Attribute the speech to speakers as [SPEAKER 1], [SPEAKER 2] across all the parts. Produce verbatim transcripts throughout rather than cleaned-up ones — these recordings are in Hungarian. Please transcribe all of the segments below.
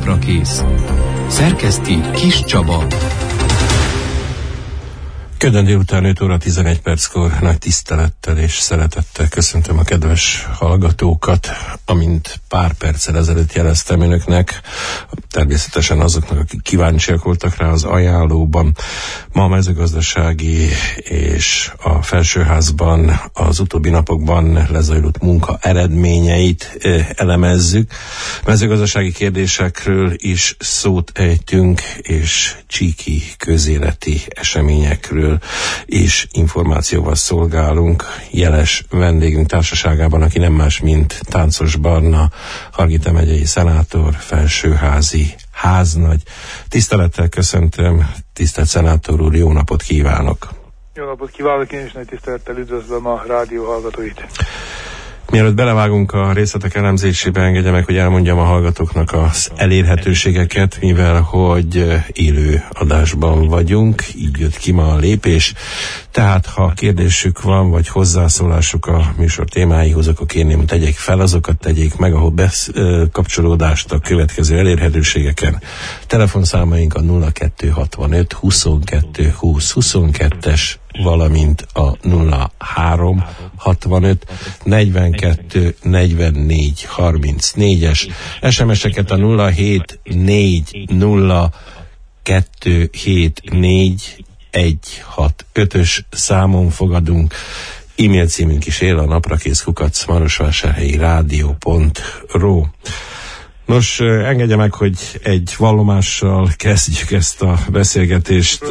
[SPEAKER 1] Naprakész. Szerkeszti Kis Csaba.
[SPEAKER 2] Kedden délután öt óra tizenegy perckor nagy tisztelettel és szeretettel köszöntöm a kedves hallgatókat, amint pár perccel ezelőtt jeleztem önöknek, természetesen azoknak, akik kíváncsiak voltak rá az ajánlóban. Ma a mezőgazdasági és a felsőházban az utóbbi napokban lezajlott munka eredményeit elemezzük. Mezőgazdasági kérdésekről is szót ejtünk, és csíki közéleti eseményekről és információval szolgálunk jeles vendégünk társaságában, aki nem más, mint Táncos Barna, Hargita megyei szenátor, felsőházi háznagy. Tisztelettel köszöntöm, tisztelt szenátor úr, jó napot kívánok!
[SPEAKER 3] Jó napot kívánok, én is nagy tisztelettel üdvözlöm a rádió hallgatóit!
[SPEAKER 2] Mielőtt belevágunk a részletek elemzésébe, engedje meg, hogy elmondjam a hallgatóknak az elérhetőségeket, mivel hogy élő adásban vagyunk, így jött ki ma a lépés. Tehát, ha kérdésük van, vagy hozzászólásuk a műsor témáihoz, akkor kérném, hogy tegyék fel, azokat tegyék meg, ahol bekapcsolódást a következő elérhetőségeken. Telefonszámaink a nulla kettő hatvanöt huszonkettő húsz huszonkettes, valamint a nulla három hatvanöt negyvenkettő negyvennégy harmincnégyes, es em es-eket a nulla hét négy nulla kettő hét négy egy hat ötös számon fogadunk. E-mail címünk is él, a naprakész kukac marosvásárhelyi rádió pont ro. Nos, engedje meg, hogy egy vallomással kezdjük ezt a beszélgetést.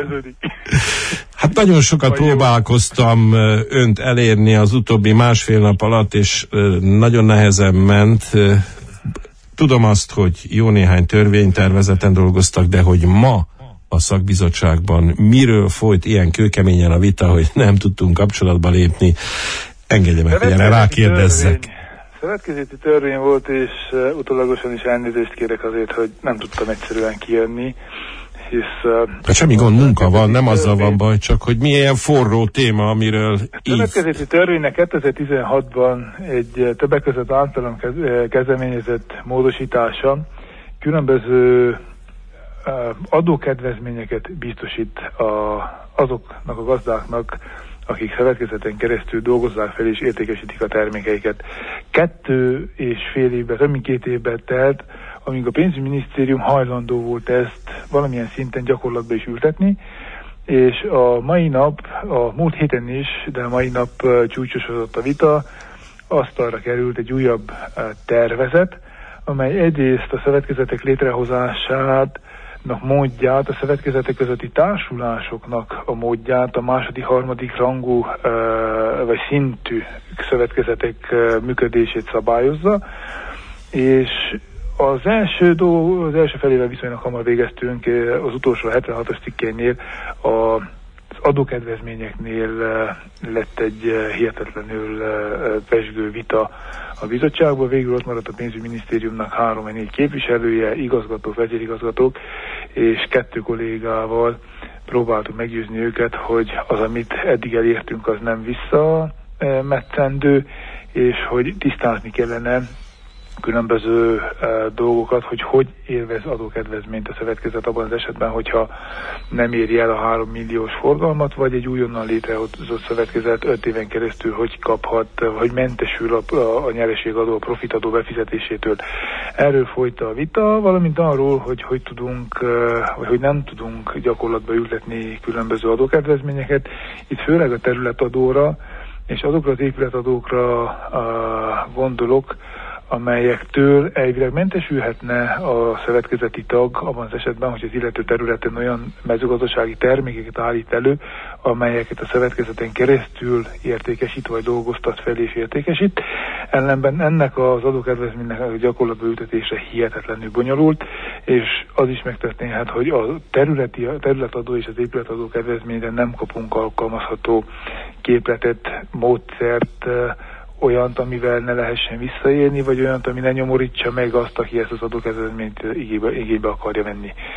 [SPEAKER 2] Hát nagyon sokat próbálkoztam önt elérni az utóbbi másfél nap alatt, és nagyon nehezen ment. Tudom azt, hogy jó néhány törvénytervezeten dolgoztak, de hogy ma a szakbizottságban miről folyt ilyen kőkeményen a vita, hogy nem tudtunk kapcsolatba lépni, engedje meg, hogy erre rákérdezzek.
[SPEAKER 3] Szövetkezeti törvény volt, és uh, utólagosan is elnézést kérek azért, hogy nem tudtam egyszerűen kijönni, hisz... Uh,
[SPEAKER 2] hát semmi gond, munka van, nem azzal van baj, csak hogy milyen forró téma, amiről
[SPEAKER 3] a szövetkezeti törvénynek kétezer-tizenhatban egy uh, többek között általam kez, uh, kezdeményezett módosítása különböző uh, adókedvezményeket biztosít a, azoknak a gazdáknak, akik szövetkezeten keresztül dolgozzák fel és értékesítik a termékeiket. Kettő és fél évben, több mint két évben telt, amíg a pénzügyminisztérium hajlandó volt ezt valamilyen szinten gyakorlatba is ültetni, és a mai nap, a múlt héten is, de a mai nap uh, csúcsosodott a vita, asztalra került egy újabb uh, tervezet, amely egyrészt a szövetkezetek létrehozását, módját, a szövetkezetek közötti társulásoknak a módját, a második, harmadik rangú uh, vagy szintű szövetkezetek uh, működését szabályozza, és az első, do, az első felével viszonylag hamar végeztünk, az utolsó hetvenhatos cikkénél a az adókedvezményeknél lett egy hihetetlenül pezsgő vita a bizottságban. Végül ott maradt a pénzügyminisztériumnak három vagy négy képviselője, igazgatók, vezérigazgatók, és kettő kollégával próbáltuk meggyőzni őket, hogy az, amit eddig elértünk, az nem visszametszendő, és hogy tisztázni kellene különböző uh, dolgokat, hogy hogy élvez adókedvezményt a szövetkezet abban az esetben, hogyha nem éri el a három milliós forgalmat, vagy egy újonnan létrehozott szövetkezet öt éven keresztül hogy kaphat, hogy mentesül a, a, a nyereségadó, a profitadó befizetésétől. Erről folyt a vita, valamint arról, hogy hogy tudunk, uh, vagy hogy nem tudunk gyakorlatba ültetni különböző adókedvezményeket. Itt főleg a területadóra és azokra az épületadókra uh, gondolok, amelyektől elvileg mentesülhetne a szövetkezeti tag abban az esetben, hogy az illető területen olyan mezőgazdasági termékeket állít elő, amelyeket a szövetkezeten keresztül értékesít, vagy dolgoztat fel és értékesít. Ellenben ennek az adókedvezménynek a gyakorlatba ültetése hihetetlenül bonyolult, és az is megtörténhet, hogy a területi, a területadó és az épületadó kedvezményre nem kapunk alkalmazható képletet, módszert, olyant, amivel ne lehessen visszaélni, vagy olyant, ami ne nyomorítsa meg azt, aki ezt az adókedvezményt igénybe, igénybe akarja venni.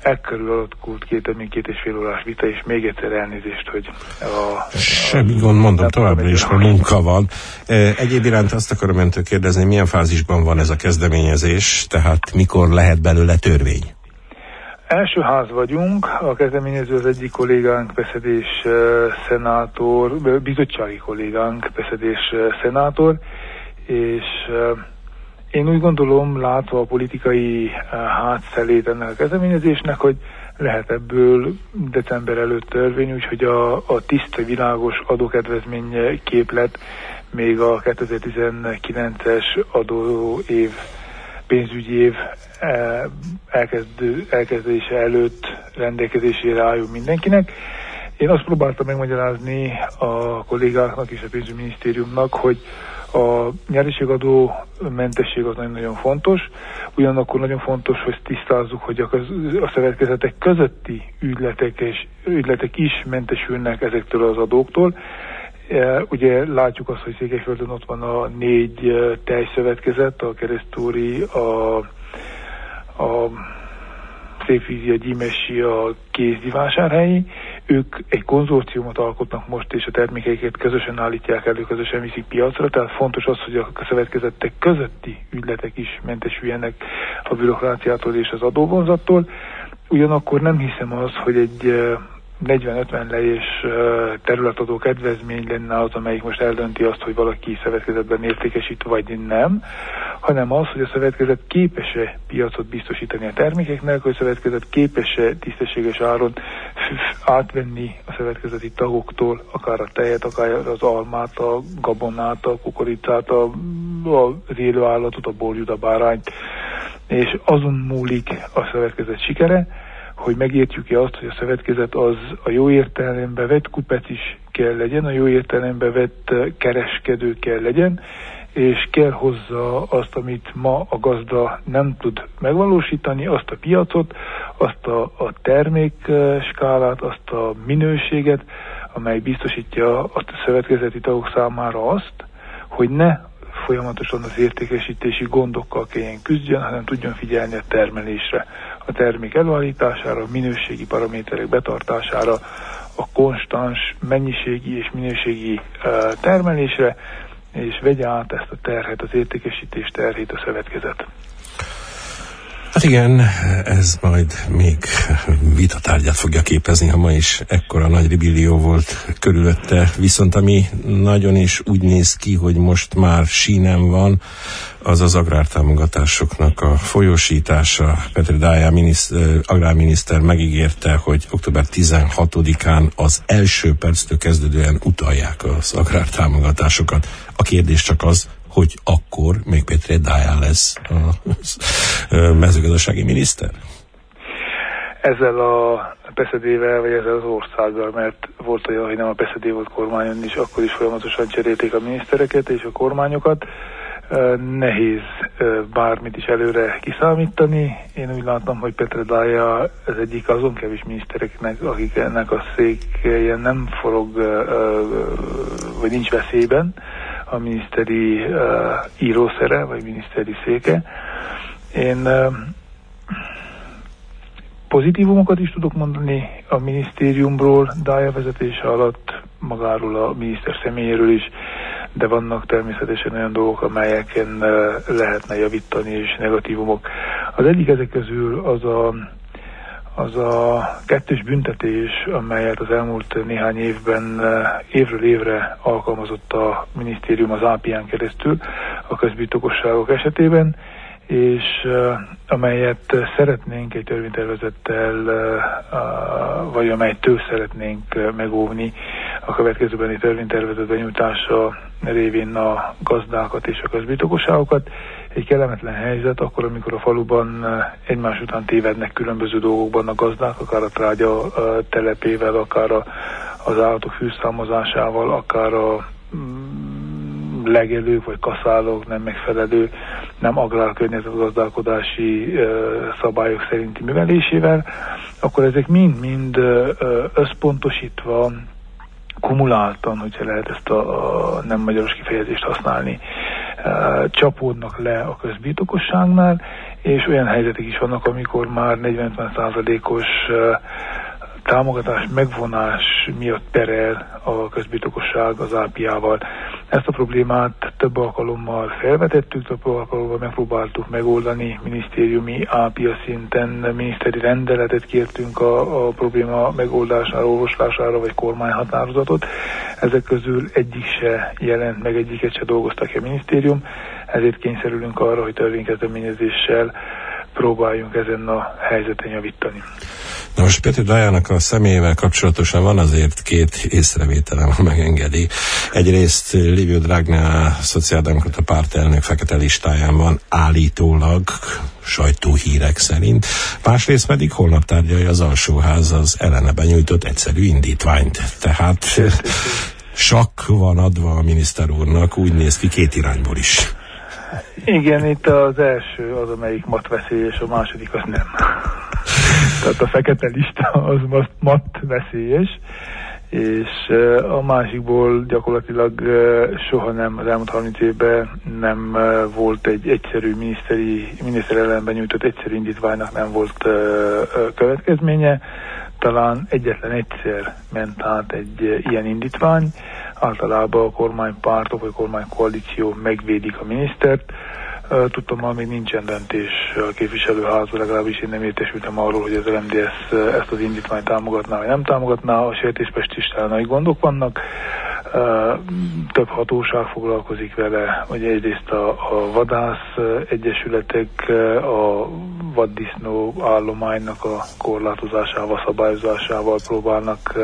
[SPEAKER 3] ekkörül alakult két, több mint két és fél órás vita, és még egyszer elnézést, hogy a...
[SPEAKER 2] Semmi gond, mondom, továbbra is, hogy munka van. Egyéb iránt azt akarom öntől kérdezni, milyen fázisban van ez a kezdeményezés, tehát mikor lehet belőle törvény?
[SPEAKER 3] Első ház vagyunk, a kezdeményező az egyik kollégánk, Beszedés uh, szenátor, bizottsági kollégánk, Beszedés uh, szenátor, és uh, én úgy gondolom, látva a politikai uh, hátszelét ennek a kezdeményezésnek, hogy lehet ebből december előtt törvény, úgyhogy a, a tiszta, világos adókedvezmény képlet még a kétezer-tizenkilences adóév, pénzügyi év elkezdő, elkezdése előtt rendelkezésére álljon mindenkinek. Én azt próbáltam megmagyarázni a kollégáknak és a pénzügyminisztériumnak, hogy a nyereségadó mentesség az nagyon-nagyon fontos, ugyanakkor nagyon fontos, hogy tisztázzuk, hogy a, köz, a szövetkezetek közötti ügyletek, és ügyletek is mentesülnek ezektől az adóktól. Ugye látjuk azt, hogy Székelyföldön ott van a négy tejszövetkezet, a Keresztúri, a, a Szépvízi, a Gyimesi, a Kézdi vásárhelyi. Ők egy konzorciumot alkotnak most, és a termékeiket közösen állítják elő, közösen viszik piacra, tehát fontos az, hogy a szövetkezetek közötti ügyletek is mentesüljenek a bürokráciától és az adóvonzattól. Ugyanakkor nem hiszem az, hogy egy negyven-ötven lejés területadó kedvezmény lenne az, amelyik most eldönti azt, hogy valaki szövetkezetben értékesít, vagy nem, hanem az, hogy a szövetkezet képes-e piacot biztosítani a termékeknek, hogy a szövetkezet képes-e tisztességes áron átvenni a szövetkezeti tagoktól, akár a tejet, akár az almát, a gabonát, a kukoricát, a, az élőállatot, a borjút, a bárányt, és azon múlik a szövetkezet sikere, hogy megértjük-e azt, hogy a szövetkezet az a jó értelemben vett kupec is kell legyen, a jó értelemben vett kereskedő kell legyen, és kell hozzá azt, amit ma a gazda nem tud megvalósítani, azt a piacot, azt a, a termékskálát, azt a minőséget, amely biztosítja a szövetkezeti tagok számára azt, hogy ne folyamatosan az értékesítési gondokkal kelljen küzdjön, hanem tudjon figyelni a termelésre, a termék előállítására, a minőségi paraméterek betartására, a konstans mennyiségi és minőségi uh, termelésre, és vegye át ezt a terhet, az értékesítés terhét a szövetkezet.
[SPEAKER 2] Hát igen, ez majd még vitatárgyát fogja képezni, ha ma is ekkora nagy ribillió volt körülötte. Viszont ami nagyon is úgy néz ki, hogy most már sínen van, az az agrártámogatásoknak a folyósítása. Petr Dája miniszter, agrárminiszter megígérte, hogy október tizenhatodikán az első perctől kezdődően utalják az agrártámogatásokat. A kérdés csak az, hogy akkor még Petr Dája lesz a mezőgazdasági miniszter?
[SPEAKER 3] Ezzel a peszedével, vagy ezzel az országgal, mert volt olyan, hogy nem a peszedé volt kormányon is, akkor is folyamatosan cserélték a minisztereket és a kormányokat. Nehéz bármit is előre kiszámítani. Én úgy látom, hogy Petr Dája az egyik azon kevés minisztereknek, akiknek a székhelyen nem forog, vagy nincs veszélyben, a miniszteri uh, írószere, vagy miniszteri széke. Én uh, pozitívumokat is tudok mondani a minisztériumról, Dája vezetése alatt, magáról a miniszter személyéről is, de vannak természetesen olyan dolgok, amelyeken uh, lehetne javítani, és negatívumok. Az egyik ezek közül az a az a kettős büntetés, amelyet az elmúlt néhány évben évről évre alkalmazott a minisztérium az á pé án keresztül a közbirtokosságok esetében, és amelyet szeretnénk egy törvénytervezettel, vagy amelytől szeretnénk megóvni a következőbeni törvénytervezet benyújtása révén a gazdákat és a közbirtokosságokat. Egy kellemetlen helyzet akkor, amikor a faluban egymás után tévednek különböző dolgokban a gazdák, akár a trágya telepével, akár a, az állatok fűszámozásával, akár a mm, legelők vagy kaszálók nem megfelelő, nem agrárkörnyezetgazdálkodási szabályok szerinti művelésével, akkor ezek mind-mind összpontosítva, kumuláltan, hogyha lehet ezt a, a nem magyaros kifejezést használni, csapódnak le a közbirtokosságnál, és olyan helyzetek is vannak, amikor már negyven-ötven százalékos támogatás megvonás miatt perel a közbirtokosság az á pé á-val. Ezt a problémát több alkalommal felvetettük, több alkalommal megpróbáltuk megoldani minisztériumi á pé á szinten, miniszteri rendeletet kértünk a, a probléma megoldására, orvoslására, vagy kormányhatározatot. Ezek közül egyik se jelent meg, egyiket se dolgoztak ki a minisztérium, ezért kényszerülünk arra, hogy törvénykezdeményezéssel próbáljunk ezen a helyzeten javítani.
[SPEAKER 2] Na most Pető Dajának a személyével kapcsolatosan van azért két észrevételem, ha megengedi. Egyrészt Liviu Dragnea, szociáldemokrata pártelnök fekete listáján van állítólag, sajtóhírek szerint. Másrészt pedig holnap tárgyalja az alsóház az ellene benyújtott egyszerű indítványt. Tehát sakk van adva a miniszter úrnak, úgy néz ki két irányból is.
[SPEAKER 3] Igen, itt az első az, amelyik matveszélyes, a második az nem. Tehát a fekete lista az mat veszélyes, és a másikból gyakorlatilag soha nem, az elmúlt harminc évben nem volt egy egyszerű miniszteri, miniszter ellenben nyújtott egyszerű indítványnak nem volt következménye. Talán egyetlen egyszer ment át egy ilyen indítvány, általában a kormánypártok vagy a kormánykoalíció megvédik a minisztert. Tudtam, már még nincsen döntés a képviselőházban, legalábbis én nem értesültem arról, hogy az el em dé es ezt az indítványt támogatná, vagy nem támogatná. A sertéspestisten nagy gondok vannak. Több hatóság foglalkozik vele, hogy egyrészt a, a vadász egyesületek a vaddisznó állománynak a korlátozásával, szabályozásával próbálnak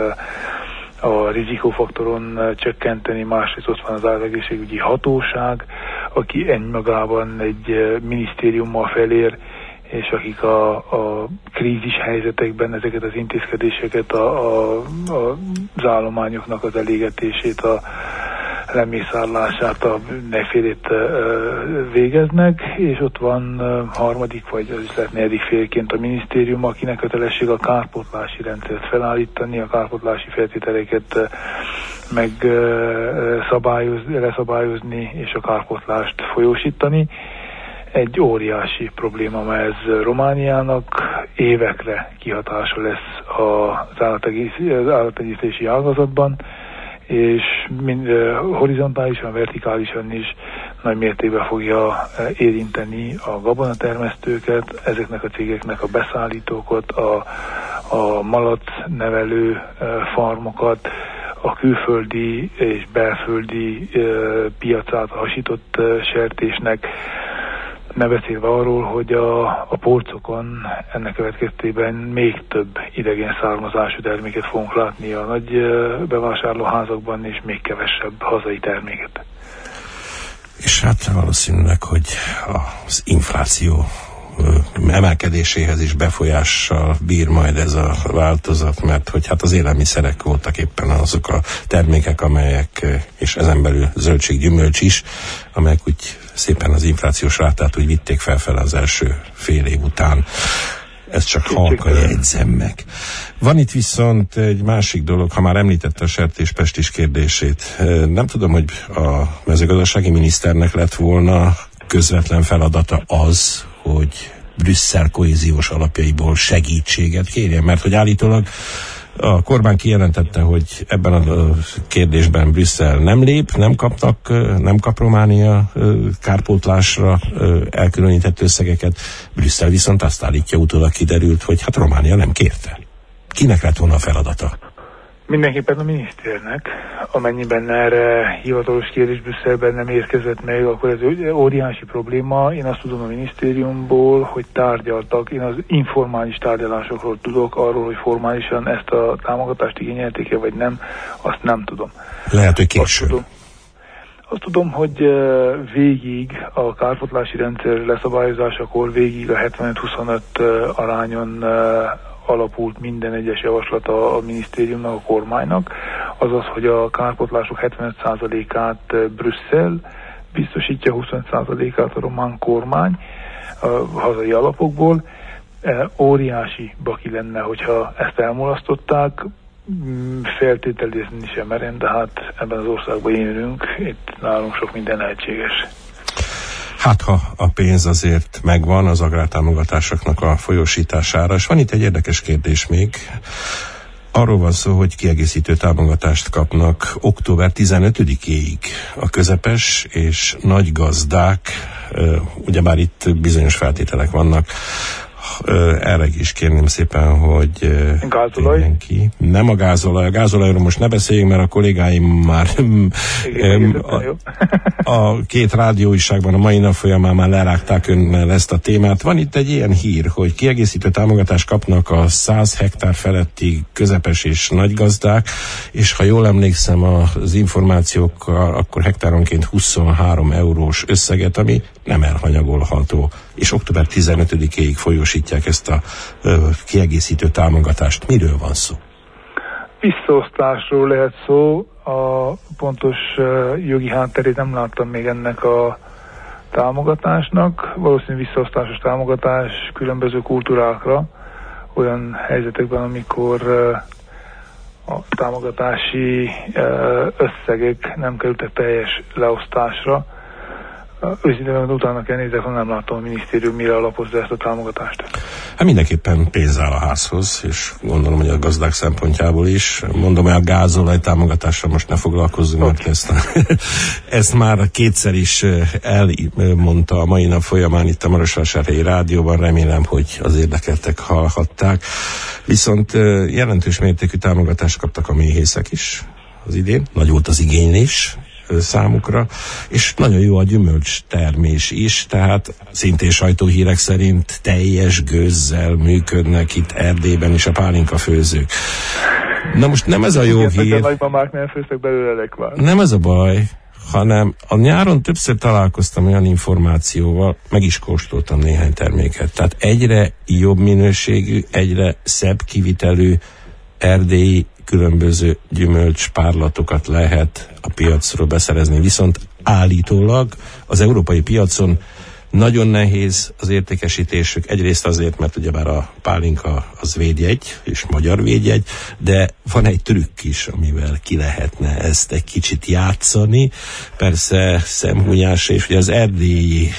[SPEAKER 3] a rizikófaktoron csökkenteni, másrészt ott van az állategészségügyi hatóság, aki egymagában egy minisztériummal felér, és akik a, a krízis helyzetekben ezeket az intézkedéseket, a, a, a, az állományoknak az elégetését, a lemészárlását, a nefélét végeznek, és ott van harmadik, vagy az is lehet negyedik félként a minisztérium, akinek kötelesség a kárpótlási rendszert felállítani, a kárpótlási feltételeket meg szabályozni, leszabályozni, és a kárpótlást folyósítani. Egy óriási probléma ez Romániának, évekre kihatása lesz az állatenyésztési ágazatban, és mind, horizontálisan, vertikálisan is nagy mértékben fogja érinteni a gabonatermesztőket, ezeknek a cégeknek a beszállítókat, a, a malacnevelő farmokat, a külföldi és belföldi piacát a hasított sertésnek, ne beszélve arról, hogy a, a polcokon ennek következtében még több idegen származású terméket fogunk látni a nagy bevásárlóházakban, és még kevesebb hazai terméket.
[SPEAKER 2] És hát valószínűleg, hogy az infláció emelkedéséhez is befolyással bír majd ez a változat, mert hogy hát az élelmiszerek voltak éppen azok a termékek, amelyek, és ezen belül zöldség, gyümölcs is, amelyek úgy szépen az inflációs rátát úgy vitték felfele az első fél év után. Ez csak halkan jegyzem meg. Van itt viszont egy másik dolog, ha már említette a sertéspestis kérdését. Nem tudom, hogy a mezőgazdasági miniszternek lett volna közvetlen feladata az, hogy Brüsszel kohéziós alapjaiból segítséget kérjen, mert hogy állítólag a kormány kijelentette, hogy ebben a kérdésben Brüsszel nem lép, nem kapnak, nem kap Románia kárpótlásra elkülönített összegeket. Brüsszel viszont azt állítja, utólag kiderült, hogy hát Románia nem kérte. Kinek lett volna a feladata?
[SPEAKER 3] Mindenképpen a miniszternek, amennyiben erre hivatalos kérdés Brüsszelben nem érkezett meg, akkor ez óriási probléma. Én azt tudom a minisztériumból, hogy tárgyaltak, én az informális tárgyalásokról tudok, arról, hogy formálisan ezt a támogatást igényelték-e, vagy nem, azt nem tudom.
[SPEAKER 2] Lehet, hogy később.
[SPEAKER 3] Azt tudom, azt tudom, hogy végig a kárpótlási rendszer leszabályozásakor végig a hetvenöt huszonöt arányon alapult minden egyes javaslata a minisztériumnak, a kormánynak, azaz, hogy a kárpótlások hetvenöt százalékát Brüsszel biztosítja, huszonöt százalékát a román kormány a hazai alapokból. Óriási baki lenne, hogyha ezt elmulasztották, feltételezni sem merem, de hát ebben az országban élünk, itt nálunk sok minden lehetséges.
[SPEAKER 2] Hát ha a pénz azért megvan az agrártámogatásoknak a folyósítására, és van itt egy érdekes kérdés még. Arról van szó, hogy kiegészítő támogatást kapnak október tizenötödikéig a közepes és nagy gazdák, ugyebár itt bizonyos feltételek vannak. Erre is kérném szépen, hogy
[SPEAKER 3] gázolaj?
[SPEAKER 2] Ki. Nem a gázolaj. A gázolajról most ne beszéljünk, mert a kollégáim már
[SPEAKER 3] igen,
[SPEAKER 2] a, a két rádióújságban a mai nap folyamán már lerágták önnel ezt a témát. Van itt egy ilyen hír, hogy kiegészítő támogatást kapnak a száz hektár feletti közepes és nagy gazdák, és ha jól emlékszem az információkkal, akkor hektáronként huszonhárom eurós összeget, ami nem elhanyagolható, és október tizenötödikéig folyósítják ezt a ö, kiegészítő támogatást. Miről van szó?
[SPEAKER 3] Visszaosztásról lehet szó. A pontos uh, jogi hátterét nem láttam még ennek a támogatásnak. Valószínű visszaosztásos támogatás különböző kultúrákra, olyan helyzetekben, amikor uh, a támogatási uh, összegek nem kerültek teljes leosztásra. Őszintén utána kell nézek, ha nem látom a minisztérium mire alapozza ezt a támogatást.
[SPEAKER 2] Hát mindenképpen pénz áll a házhoz, és gondolom, hogy a gazdák szempontjából is. Mondom, hogy a gázolaj támogatásra most ne foglalkozzunk, mert ezt, ezt már kétszer is elmondta a mai nap folyamán itt a Marosvásárhelyi Rádióban, remélem, hogy az érdekeltek hallhatták. Viszont jelentős mértékű támogatást kaptak a méhészek is az idén, nagy volt az igénylés számukra, és nagyon jó a gyümölcs termés is, tehát szintén sajtóhírek szerint teljes gőzzel működnek itt Erdélyben is a pálinkafőzők. Na most nem ez a jó
[SPEAKER 3] igen,
[SPEAKER 2] hír.
[SPEAKER 3] A nagymamák nem főztek belőle lekvár.
[SPEAKER 2] Nem ez a baj, hanem a nyáron többször találkoztam olyan információval, meg is kóstoltam néhány terméket. Tehát egyre jobb minőségű, egyre szebb kivitelű erdélyi különböző gyümölcspárlatokat lehet a piacról beszerezni. Viszont állítólag az európai piacon nagyon nehéz az értékesítésük. Egyrészt azért, mert ugyebár a pálinka az védjegy, és magyar védjegy, de van egy trükk is, amivel ki lehetne ezt egy kicsit játszani. Persze szemhúnyásra, és ugye az erdélyi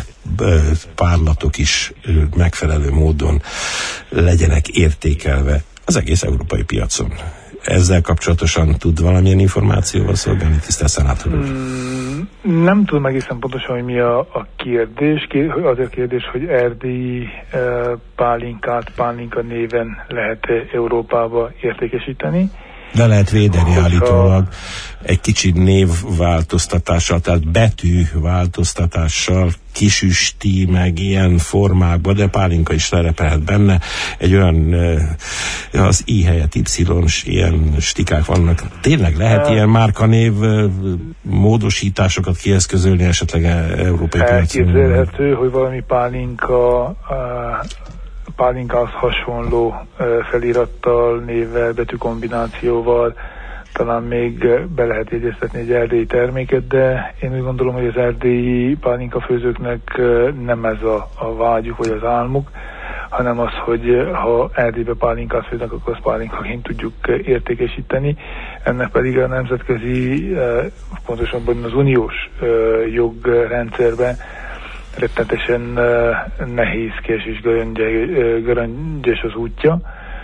[SPEAKER 2] párlatok is megfelelő módon legyenek értékelve az egész európai piacon. Ezzel kapcsolatosan tud valamilyen információval szolgálni, tisztelt szenátor úr?
[SPEAKER 3] Mm, nem tudom egészen pontosan, hogy mi a, a kérdés. Az a kérdés, hogy erdélyi e, pálinkát pálinka néven lehet Európába értékesíteni.
[SPEAKER 2] De lehet védeni állítólag egy kicsit névváltoztatással, tehát betűváltoztatással, kisüsti, meg ilyen formákban, de pálinka is szerepelhet benne. Egy olyan, az I helyett Y-s ilyen stikák vannak. Tényleg lehet ilyen márkanév módosításokat kieszközölni esetleg európai piacon?
[SPEAKER 3] Elképzelhető, hogy valami pálinka pálinkához hasonló felirattal, névvel, betűkombinációval talán még be lehet jegyeztetni egy erdélyi terméket, de én úgy gondolom, hogy az erdélyi pálinkafőzőknek nem ez a, a vágyuk vagy az álmuk, hanem az, hogy ha Erdélybe pálinkát főznek, akkor azt pálinkaként tudjuk értékesíteni. Ennek pedig a nemzetközi, pontosabban az uniós jogrendszerben rettenetesen uh, nehézkes és göröngyös az útja.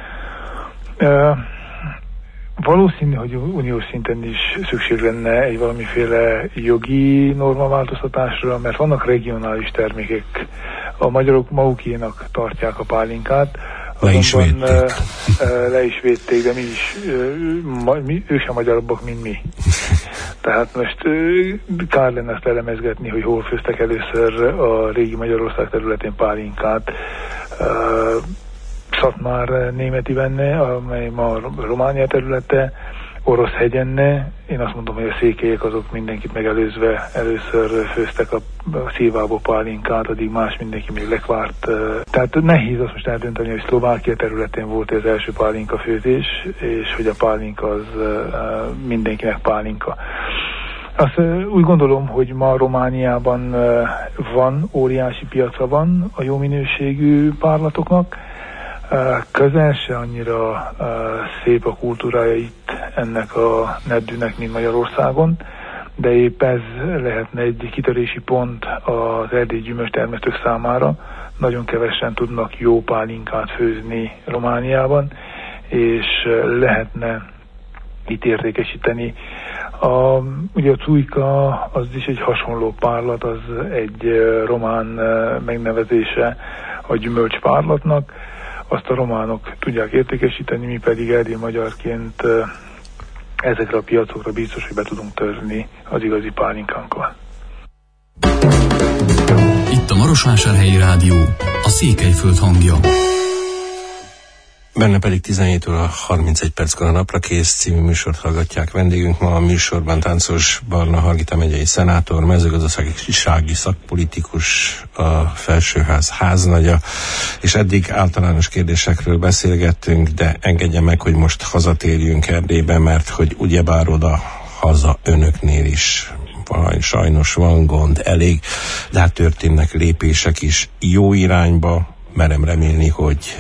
[SPEAKER 3] Uh, valószínű, hogy uniós szinten is szükség lenne egy valamiféle jogi normaváltoztatásra, mert vannak regionális termékek. A magyarok magukénak tartják a pálinkát,
[SPEAKER 2] Le is védték.
[SPEAKER 3] Uh, uh, le is védték, de mi is, uh, ma, mi, ők sem magyarabbak, mint mi. Tehát most uh, kár lenne ezt elemezgetni, hogy hol főztek először a régi Magyarország területén pálinkát. Uh, Szatmár németi benne, amely ma Románia területe, Oroszhegyenne. Én azt mondom, hogy a székelyek azok mindenkit megelőzve először főztek a szilvából pálinkát, addig más mindenki még lekvárt. Tehát nehéz azt most eldönteni, hogy Szlovákia területén volt az első pálinka főzés, és hogy a pálinka az mindenkinek pálinka. Azt úgy gondolom, hogy ma Romániában van, óriási piaca van a jó minőségű párlatoknak. Közel se annyira szép a kultúrája itt ennek a neddűnek, mint Magyarországon, de épp ez lehetne egy kitörési pont az erdélyi gyümölcstermesztők számára. Nagyon kevesen tudnak jó pálinkát főzni Romániában, és lehetne itt értékesíteni. A, ugye a cujka az is egy hasonló párlat, az egy román megnevezése a gyümölcspárlatnak. Azt a románok tudják értékesíteni, mi pedig erdélyi magyarként ezekre a piacokra biztos, hogy be tudunk törni az igazi pálinkánkkal.
[SPEAKER 1] Itt a Marosvásárhelyi Rádió, a Székelyföld hangja.
[SPEAKER 2] Benne pedig tizenhét óra harmincegy perckor a Napra Kész című műsort hallgatják. Vendégünk ma a műsorban Táncos Barna Hargita megyei szenátor, mezőgazdasági szakpolitikus, a Felsőház háznagya, és eddig általános kérdésekről beszélgettünk, de engedje meg, hogy most hazatérjünk Erdélybe, mert hogy ugyebár oda haza önöknél is van, sajnos van gond, elég, de hát történnek lépések is jó irányba, merem remélni, hogy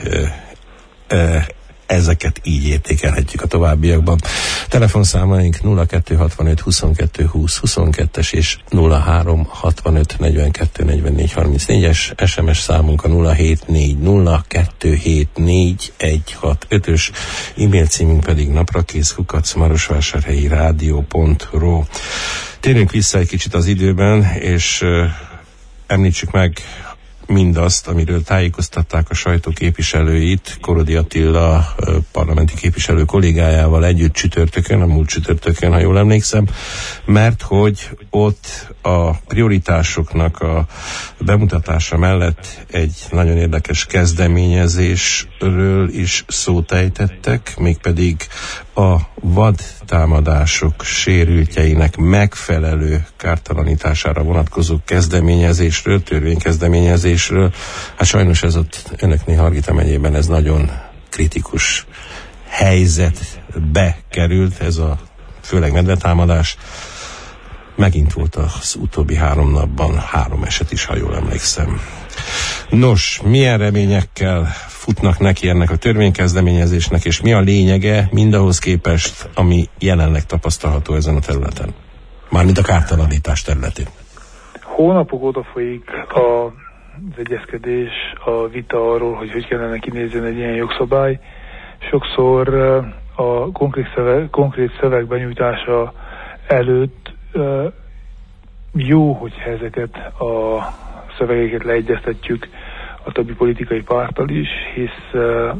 [SPEAKER 2] ezeket így értékelhetjük a továbbiakban. Telefonszámaink nulla kettő hatvanöt huszonkettő húsz huszonkettes és nulla három hatvanöt negyvenkettő negyvennégy harmincnégyes, es em es számunk a nulla hét négy nulla kettő hét négy egy hat ötös, e-mail címünk pedig naprakész kukac marosvásárhelyi rádió pont ru. Térjünk vissza egy kicsit az időben, és uh, említsük meg mindazt, amiről tájékoztatták a sajtó képviselőit, Korodi Attila parlamenti képviselő kollégájával együtt csütörtökön, a múlt csütörtökön, ha jól emlékszem, mert hogy ott a prioritásoknak a bemutatása mellett egy nagyon érdekes kezdeményezésről is szót ejtettek, mégpedig a vadtámadások sérültjeinek megfelelő kártalanítására vonatkozó kezdeményezésről, törvénykezdeményezésről. Hát sajnos ez ott önöknél Hargita megyében ez nagyon kritikus helyzetbe került, ez a főleg medvetámadás. Megint volt az utóbbi három napban három eset is, ha jól emlékszem. Nos, milyen reményekkel futnak neki ennek a törvénykezdeményezésnek, és mi a lényege mindahhoz képest, ami jelenleg tapasztalható ezen a területen? Mármint a kártalanítás területén.
[SPEAKER 3] Hónapok óta folyik az egyezkedés, a vita arról, hogy hogy kellene kinézni egy ilyen jogszabály. Sokszor a konkrét szöveg, konkrét szöveg benyújtása előtt jó, hogyha ezeket a szövegeket leegyeztetjük a többi politikai párttal is, hisz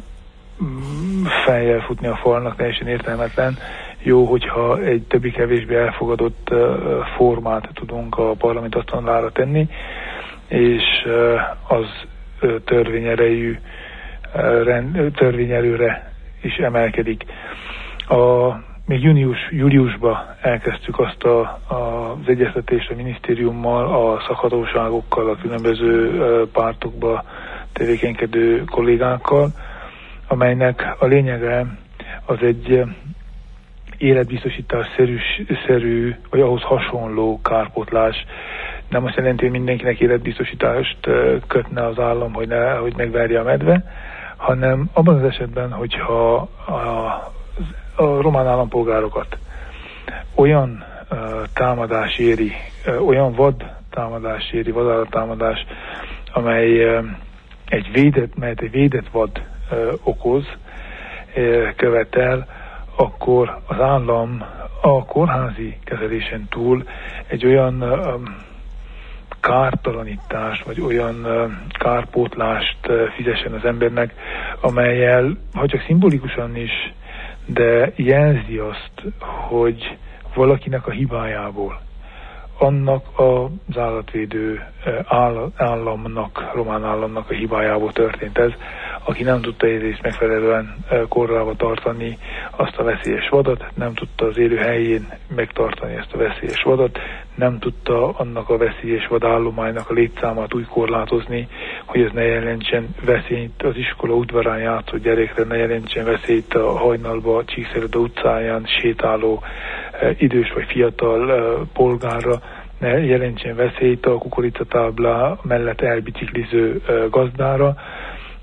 [SPEAKER 3] fejjel futni a falnak teljesen értelmetlen. Jó, hogyha egy többi-kevésbé elfogadott formát tudunk a parlament asztalára tenni, és az törvényerejű törvényerőre is emelkedik. A Még június, júliusban elkezdtük azt a, a, az egyeztetést a minisztériummal, a szakhatóságokkal, a különböző pártokba tevékenykedő kollégákkal, amelynek a lényege az egy életbiztosítás szerű, vagy ahhoz hasonló kárpótlás. Nem azt jelenti, hogy mindenkinek életbiztosítást kötne az állam, hogy, ne, hogy megverje a medve, hanem abban az esetben, hogyha a a román állampolgárokat olyan uh, támadás éri, uh, olyan vad támadás éri, vadállattámadás, amely uh, egy védett, melyet egy védett vad uh, okoz, uh, követel, akkor az állam a kórházi kezelésen túl egy olyan uh, kártalanítást, vagy olyan uh, kárpótlást uh, fizessen az embernek, amellyel, ha csak szimbolikusan is, de jelzi azt, hogy valakinek a hibájából, annak az állatvédő államnak, román államnak a hibájából történt ez, aki nem tudta egyrészt megfelelően korrálva tartani azt a veszélyes vadat, nem tudta az élő helyén megtartani ezt a veszélyes vadat, nem tudta annak a veszélyes vadállománynak a létszámát úgy korlátozni, hogy ez ne jelentsen veszélyt az iskola udvarán játszó gyerekre, ne jelentsen veszélyt a hajnalba, Csíkszereda utcáján sétáló idős vagy fiatal polgárra, ne jelentsen veszélyt a kukoricatáblá mellett elbicikliző gazdára,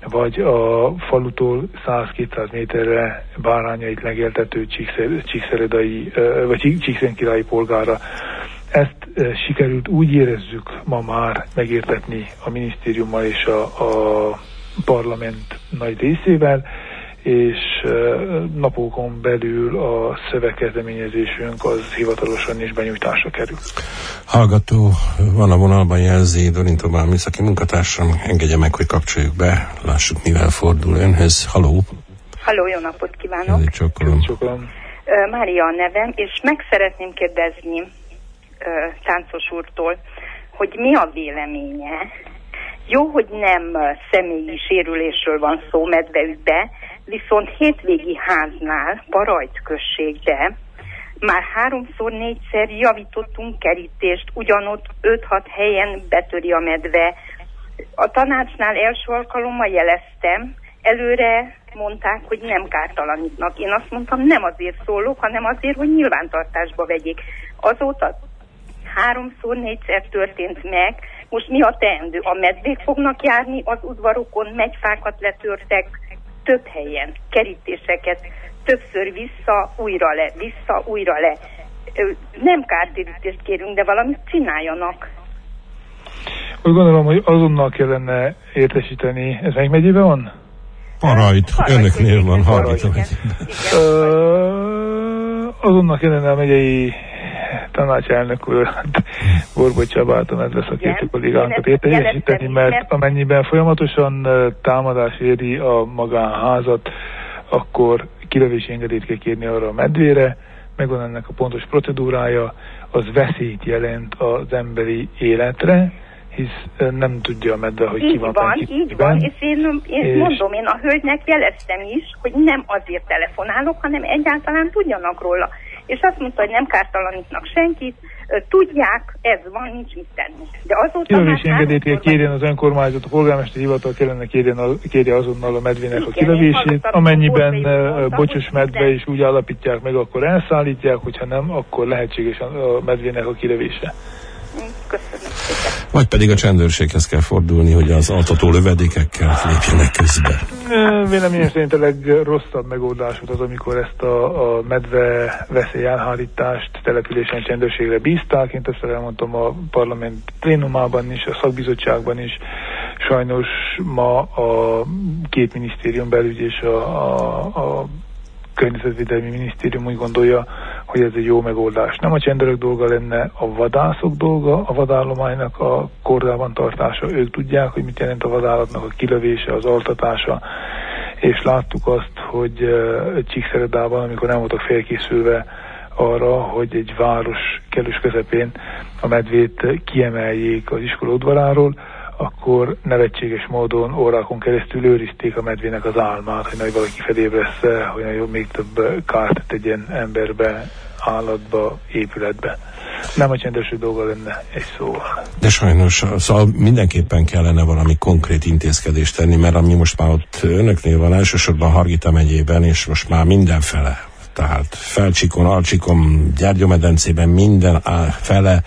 [SPEAKER 3] vagy a falutól száz-kétszáz méterre bárányait legeltető csíkszeredai, vagy csíkszentkirályi polgára. Ezt sikerült, úgy érezzük ma már megértetni a minisztériummal és a, a parlament nagy részével, és napokon belül a szövegkezdeményezésünk az hivatalosan is benyújtásra kerül.
[SPEAKER 2] Hallgató van a vonalban, jelzi Dorint Orbán műszaki munkatársam, engedje meg, hogy kapcsoljuk be, lássuk, mivel fordul önhöz. Halló!
[SPEAKER 4] Halló, jó napot kívánok!
[SPEAKER 3] Csókolom.
[SPEAKER 4] Mária a nevem, és meg szeretném kérdezni táncos úrtól, hogy mi a véleménye. Jó, hogy nem személyi sérülésről van szó Medveügybe, viszont hétvégi háznál, Barajt községbe már háromszor, négyszer javítottunk kerítést, ugyanott öt-hat helyen betöri a medve. A tanácsnál első alkalommal jeleztem, előre mondták, hogy nem kártalanítnak. Én azt mondtam, nem azért szólok, hanem azért, hogy nyilvántartásba vegyék. Azóta háromszor, négyszer történt meg. Most mi a teendő? A medvék fognak járni az udvarokon, megyfákat letörtek, több helyen, kerítéseket, többször vissza, újra le, vissza, újra le. Nem kártérítést kérünk, de valamit csináljanak.
[SPEAKER 3] Úgy gondolom, hogy azonnal kellene értesíteni. Ez melyik megyében van?
[SPEAKER 2] Barajt, önöknél van, Hargita megyében.
[SPEAKER 3] Azonnal kellene a megyei tanácselnök úr, Borbó Csabát, a medveszakértő kollégánkat értesíteni, mert amennyiben folyamatosan támadás éri a magánházat, akkor kilövési engedélyt kell kérni arra a medvére, megvan ennek a pontos procedúrája, az veszélyt jelent az emberi életre, hisz nem tudja a medve, hogy
[SPEAKER 4] így
[SPEAKER 3] ki van.
[SPEAKER 4] Van, így van, és én, én és mondom, én a hölgynek jeleztem is, hogy nem azért telefonálok, hanem egyáltalán tudjanak róla. És azt mondta, hogy nem kártalanítnak senkit, tudják, ez van, nincs mit tenni. De azóta
[SPEAKER 3] kilövési engedélyt kell kérjen az önkormányzat, a polgármesteri hivatal kellene kérjen, kérje azonnal a medvének igen, a kilövését. Amennyiben mondta, bocsos medve is úgy állapítják meg, akkor elszállítják, hogyha nem, akkor lehetséges a medvének a kilövése.
[SPEAKER 4] Köszönöm szépen.
[SPEAKER 2] Vagy pedig a csendőrséghez kell fordulni, hogy az altató lövedékekkel lépjenek közbe.
[SPEAKER 3] Véleményem szerint a legrosszabb megoldás volt az, amikor ezt a, a medve veszély elhárítást településen csendőrségre bízták. Én többször elmondtam a parlament plénumában is, a szakbizottságban is. Sajnos ma a két minisztérium, belügy és a, a, a környezetvédelmi minisztérium úgy gondolja, hogy ez egy jó megoldás. Nem a csendőrök dolga lenne, a vadászok dolga, a vadállománynak a kordában tartása. Ők tudják, hogy mit jelent a vadállatnak a kilövése, az altatása, és láttuk azt, hogy uh, Csíkszeredában, amikor nem voltak felkészülve arra, hogy egy város kellős közepén a medvét kiemeljék az iskola udvaráról, akkor nevetséges módon órákon keresztül őrizték a medvének az álmát, hogy nagy valaki felébb lesz, hogy nagyon még több kárt tegyen emberbe, állatba, épületbe. Nem a csendőrség dolga lenne egy szóval.
[SPEAKER 2] De sajnos, szóval mindenképpen kellene valami konkrét intézkedést tenni, mert ami most már ott önöknél van, elsősorban Hargita megyében, és most már mindenfele. Tehát Felcsikon, Alcsikon, Gyergyomedencében minden áll fele.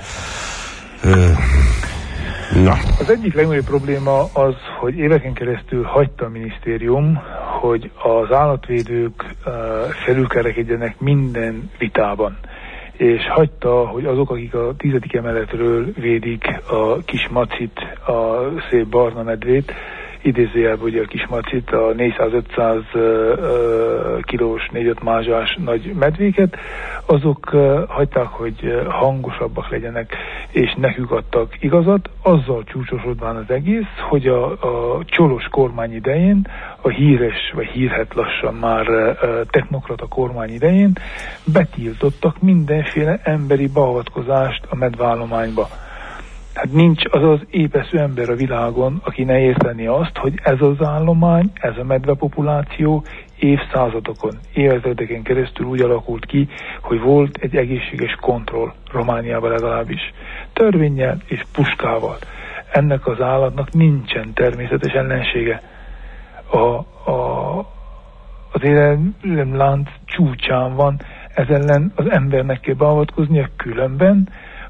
[SPEAKER 2] Ö, na.
[SPEAKER 3] Az egyik legnagyobb probléma az, hogy éveken keresztül hagyta a minisztérium, hogy az állatvédők uh, felülkerekedjenek minden vitában. És hagyta, hogy azok, akik a tizedik emeletről védik a kis macit, a szép barna medvét, idézőjelben ugye a kis macit, a négyszáz-ötszáz uh, kilós, négy-öt mázsás nagy medvéket, azok uh, hagyták, hogy uh, hangosabbak legyenek, és nekük adtak igazat, azzal csúcsosodván az egész, hogy a, a csolos kormány idején, a híres, vagy hírhet lassan már uh, technokrata kormány idején betiltottak mindenféle emberi beavatkozást a medveállományba. Hát nincs az az épeszű ember a világon, aki ne érteni azt, hogy ez az állomány, ez a medvepopuláció évszázadokon, évezredeken keresztül úgy alakult ki, hogy volt egy egészséges kontroll, Romániában legalábbis, törvénnyel és puskával. Ennek az állatnak nincsen természetes ellensége. A, a, az élelemlánc csúcsán van, ez ellen az embernek kell beavatkoznia, különben,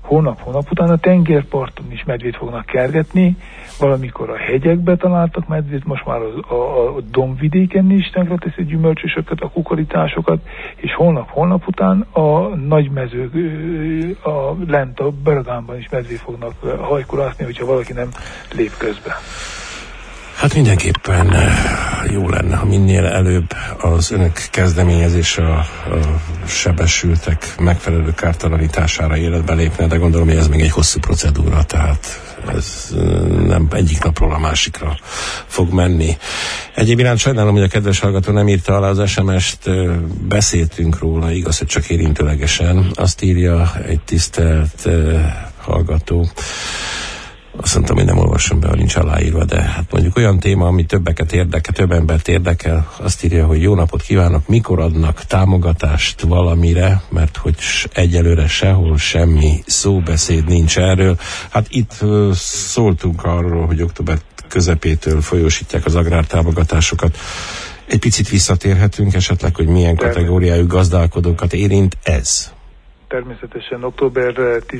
[SPEAKER 3] hónap-hónap után a tengerparton is medvét fognak kergetni, valamikor a hegyekbe találtak medvét, most már a, a, a dombvidéken is tönkreteszi gyümölcsösöket, a kukoritásokat, és holnap-holnap után a nagy mezők, a lent a Bergánban is medvét fognak hajkurászni, hogyha valaki nem lép közbe.
[SPEAKER 2] Hát mindenképpen jó lenne, ha minél előbb az önök kezdeményezése a, a sebesültek megfelelő kártalanítására életbe lépne, de gondolom, hogy ez még egy hosszú procedúra, tehát ez nem egyik napról a másikra fog menni. Egyéb iránt sajnálom, hogy a kedves hallgató nem írta alá az es em est, beszéltünk róla, igaz, hogy csak érintőlegesen. Azt írja egy tisztelt uh, hallgató, azt mondtam, hogy nem olvasom be, ha nincs aláírva, de hát mondjuk olyan téma, ami többeket érdekel, több embert érdekel, azt írja, hogy jó napot kívánok, mikor adnak támogatást valamire, mert hogy egyelőre sehol semmi szóbeszéd nincs erről. Hát itt uh, szóltunk arról, hogy október közepétől folyósítják az agrártámogatásokat. Egy picit visszatérhetünk esetleg, hogy milyen kategóriájú gazdálkodókat érint ez?
[SPEAKER 3] Természetesen október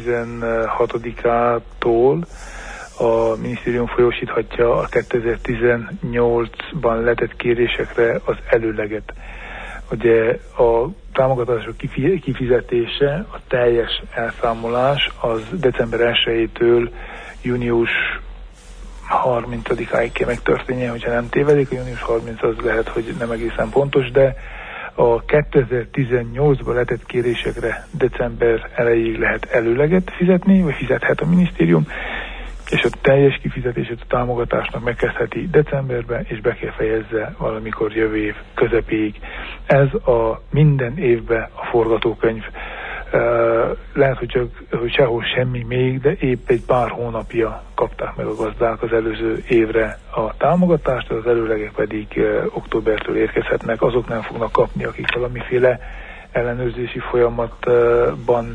[SPEAKER 3] tizenhatodikától a minisztérium folyósíthatja a kétezer-tizennyolcban letett kérésekre az előleget. Ugye a támogatások kifizetése, a teljes elszámolás az december elsejétől június harmincadikáig kell megtörténjen, hogyha nem tévedik. A június harminc az lehet, hogy nem egészen pontos, de a kétezer-tizennyolcban letett kérésekre december elejéig lehet előleget fizetni, vagy fizethet a minisztérium, és a teljes kifizetését a támogatásnak megkezdheti decemberben, és be kell fejezze valamikor jövő év közepéig. Ez a minden évben a forgatókönyv. Uh, lehet, hogy, csak, hogy sehol semmi még, de épp egy pár hónapja kapták meg a gazdák az előző évre a támogatást, az előlegek pedig uh, októbertől érkezhetnek. Azok nem fognak kapni, akik valamiféle ellenőrzési folyamatban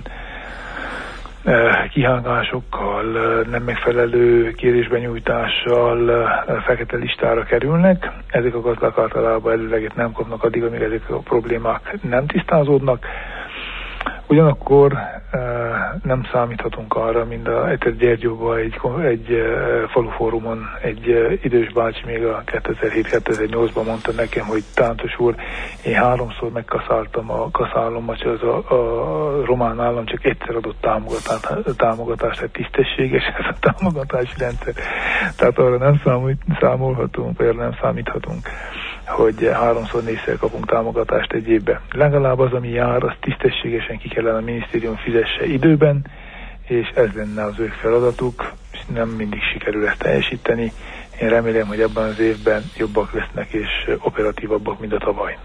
[SPEAKER 3] uh, kihángásokkal, uh, nem megfelelő kérésbenyújtással uh, fekete listára kerülnek. Ezek a gazdák általában előleget nem kapnak addig, amíg ezek a problémák nem tisztázódnak. Ugyanakkor uh, nem számíthatunk arra, mint a Eter Gyergyóban egy, egy uh, falufórumon egy uh, idős bácsi még a kétezer-hét-kétezer-nyolcban mondta nekem, hogy Tántos úr, én háromszor megkaszáltam a kaszállomat, az a, a román állam csak egyszer adott támogatást, támogatást, tehát tisztességes ez a támogatási rendszer. Tehát arra nem számol, számolhatunk, vagy nem számíthatunk, hogy háromszor, négyszer kapunk támogatást egy évben. Legalább az, ami jár, az tisztességesen ki kellene a minisztérium fizesse időben, és ez lenne az ők feladatuk, és nem mindig sikerül ezt teljesíteni. Én remélem, hogy ebben az évben jobbak lesznek és operatívabbak, mint a tavaly.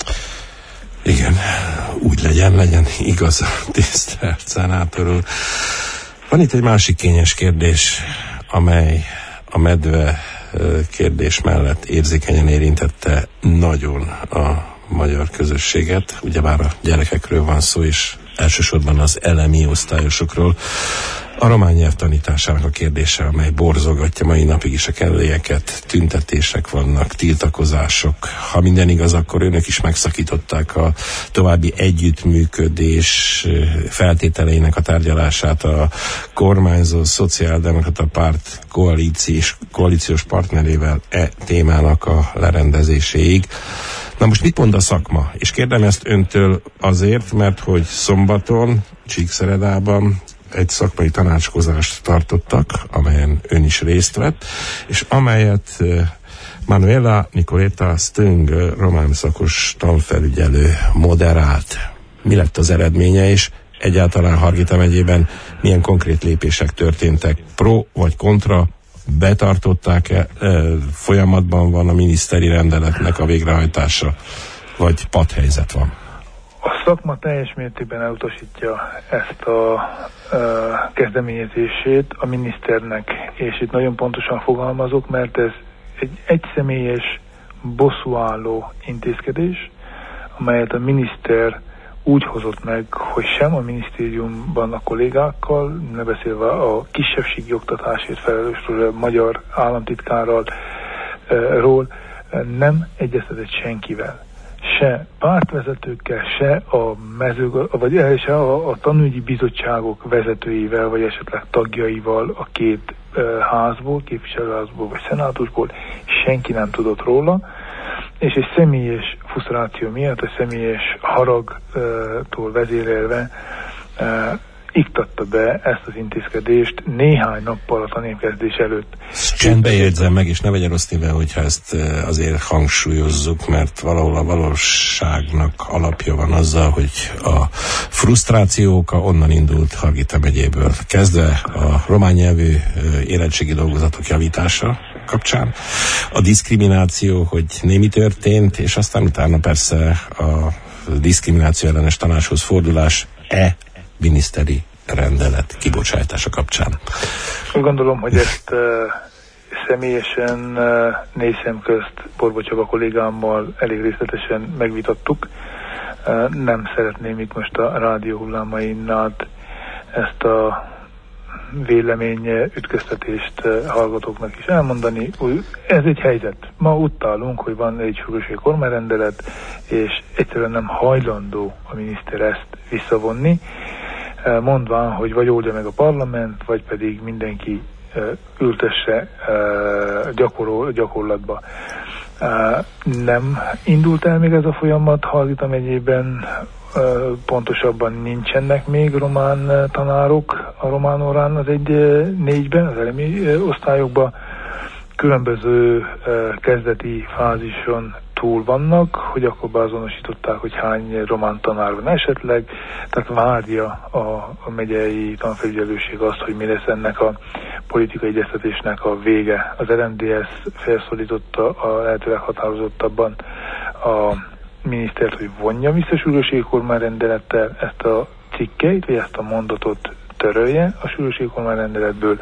[SPEAKER 2] Igen, úgy legyen, legyen igaz, tisztelt szenátor úr. Van itt egy másik kényes kérdés, amely a medve kérdés mellett érzékenyen érintette nagyon a magyar közösséget. Ugyebár a gyerekekről van szó, és elsősorban az elemi osztályosokról. A román nyelv tanításának a kérdése, amely borzogatja mai napig is a kellélyeket, tüntetések vannak, tiltakozások. Ha minden igaz, akkor önök is megszakították a további együttműködés feltételeinek a tárgyalását a kormányzó szociáldemokrata párt koalíciós, koalíciós partnerével e témának a lerendezéséig. Na most mit mond a szakma? És kérdem ezt öntől azért, mert hogy szombaton Csíkszeredában egy szakmai tanácskozást tartottak, amelyen ön is részt vett, és amelyet Manuela Nicoleta Stâng, román szakos tanfelügyelő moderált. Mi lett az eredménye, és egyáltalán Hargita megyében milyen konkrét lépések történtek? Pro vagy kontra? Betartották-e? Folyamatban van a miniszteri rendeletnek a végrehajtása? Vagy padhelyzet van?
[SPEAKER 3] A szakma teljes mértékben elutasítja ezt a uh, kezdeményezését a miniszternek, és itt nagyon pontosan fogalmazok, mert ez egy egyszemélyes, bosszúálló intézkedés, amelyet a miniszter úgy hozott meg, hogy sem a minisztériumban a kollégákkal, ne beszélve a kisebbségi oktatásért felelősről, a magyar államtitkárral, uh, ról, uh, nem egyeztetett senkivel. se pártvezetőkkel, se a mező, vagy se a, a tanügyi bizottságok vezetőivel, vagy esetleg tagjaival a két uh, házból, képviselőházból, vagy szenátusból senki nem tudott róla, és egy személyes frusztráció miatt, egy személyes haragtól vezérelve uh, iktatta be ezt az intézkedést néhány nappal a tanévkezdés előtt.
[SPEAKER 2] Csendbe jegyzem meg, és ne vegyen rossz néven, hogyha ezt azért hangsúlyozzuk, mert valahol a valóságnak alapja van azzal, hogy a frusztrációka onnan indult Hargita megyéből kezdve a román nyelvű érettségi dolgozatok javítása kapcsán, a diszkrimináció, hogy némi történt, és aztán utána persze a diszkrimináció ellenes tanácshoz fordulás e miniszteri rendelet kibocsátása kapcsán.
[SPEAKER 3] Gondolom, hogy ezt uh, személyesen uh, négy szem közt Borbó Csaba kollégámmal elég részletesen megvitattuk. Uh, nem szeretném itt most a rádió hullámain át ezt a vélemény ütköztetést uh, hallgatóknak is elmondani. Ez egy helyzet. Ma utálunk, hogy van egy sürgősségi kormányrendelet, és egyszerűen nem hajlandó a miniszter ezt visszavonni, mondván, hogy vagy oldja meg a parlament, vagy pedig mindenki uh, ültesse uh, gyakorol, gyakorlatba. Uh, nem indult el még ez a folyamat Hargita megyében, uh, pontosabban nincsenek még román tanárok a román órán az egy uh, négyben, az elemi uh, osztályokban. Különböző uh, kezdeti fázison túl vannak, hogy akkor beazonosították, hogy hány román tanár van esetleg, tehát várja a, a megyei tanfelügyelőség azt, hogy mi lesz ennek a politikai egyeztetésnek a vége. Az er em dé es felszólította a lehetőleg határozottabban a minisztert, hogy vonja vissza sürgősségi kormányrendelettel ezt a cikkeit, vagy ezt a mondatot törölje a sürgősségi kormányrendeletből.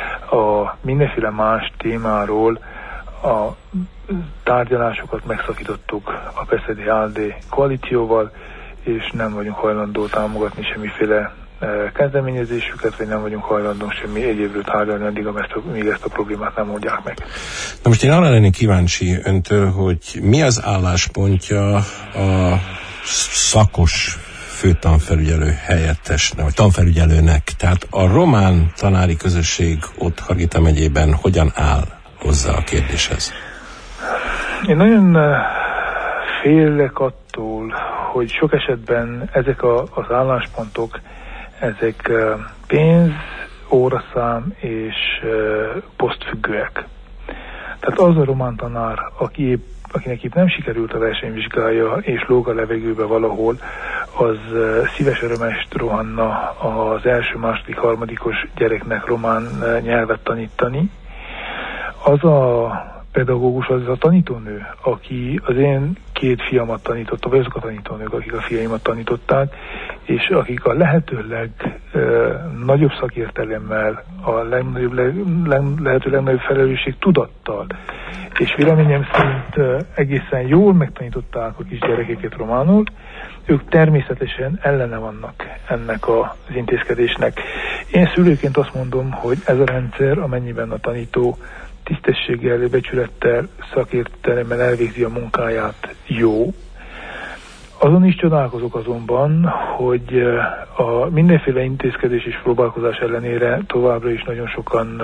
[SPEAKER 3] A mindenféle más témáról a tárgyalásokat megszakítottuk a pé es zé dé á el dé koalícióval, és nem vagyunk hajlandó támogatni semmiféle e, kezdeményezésüket, vagy nem vagyunk hajlandók semmi egyébről tárgyalni, addig, amíg ezt a problémát nem oldják meg.
[SPEAKER 2] Na most én arra lennék kíváncsi öntől, hogy mi az álláspontja a szakos főtanfelügyelő helyettesnek, vagy tanfelügyelőnek, tehát a román tanári közösség ott Hargita megyében hogyan áll hozzá a kérdéshez?
[SPEAKER 3] Én nagyon félek attól, hogy sok esetben ezek a, az álláspontok, ezek pénz, óraszám és posztfüggőek. Tehát az a román tanár, aki épp, akinek épp nem sikerült a versenyvizsgája és lóg a levegőbe valahol, az szíves örömest rohanna az első, második, harmadikos gyereknek román nyelvet tanítani. Az a pedagógus, az a tanítónő, aki az én két fiamat tanította, vagy azok a tanítónők, akik a fiaimat tanították, és akik a lehető legnagyobb szakértelemmel, a legnagyobb, leg, leg, lehető legnagyobb felelősség tudattal, és véleményem szerint egészen jól megtanították a kis gyerekeket románul, ők természetesen ellene vannak ennek az intézkedésnek. Én szülőként azt mondom, hogy ez a rendszer, amennyiben a tanító tisztességgel, becsülettel, szakértelemmel elvégzi a munkáját, jó. Azon is csodálkozok azonban, hogy a mindenféle intézkedés és próbálkozás ellenére továbbra is nagyon sokan uh,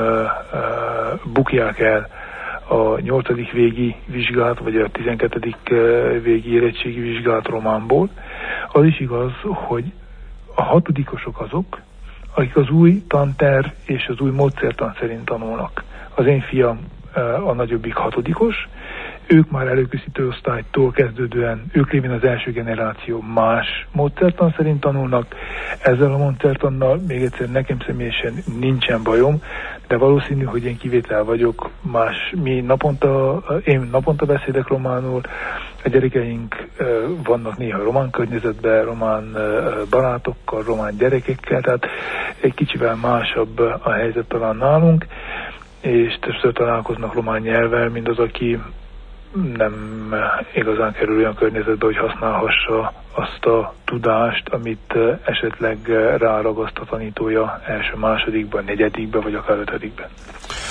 [SPEAKER 3] uh, bukják el a nyolcadik végi vizsgát, vagy a tizenkettedik végi érettségi vizsgát románból. Az is igaz, hogy a hatodikosok azok, akik az új tanterv és az új módszertan szerint tanulnak. Az én fiam a nagyobbik hatodikos, ők már előkészítő osztálytól kezdődően, ők lévén az első generáció más módszertan szerint tanulnak. Ezzel a módszertannal még egyszer nekem személyesen nincsen bajom, de valószínű, hogy én kivétel vagyok. Más, mi naponta, én naponta beszélek románul, a gyerekeink vannak néha román környezetben, román barátokkal, román gyerekekkel, tehát egy kicsivel másabb a helyzet talán nálunk, és többször találkoznak román nyelvvel, mint az, aki nem igazán kerül olyan környezetbe, hogy használhassa azt a tudást, amit esetleg ráragaszt a tanítója első, másodikban, negyedikben, vagy akár ötödikben.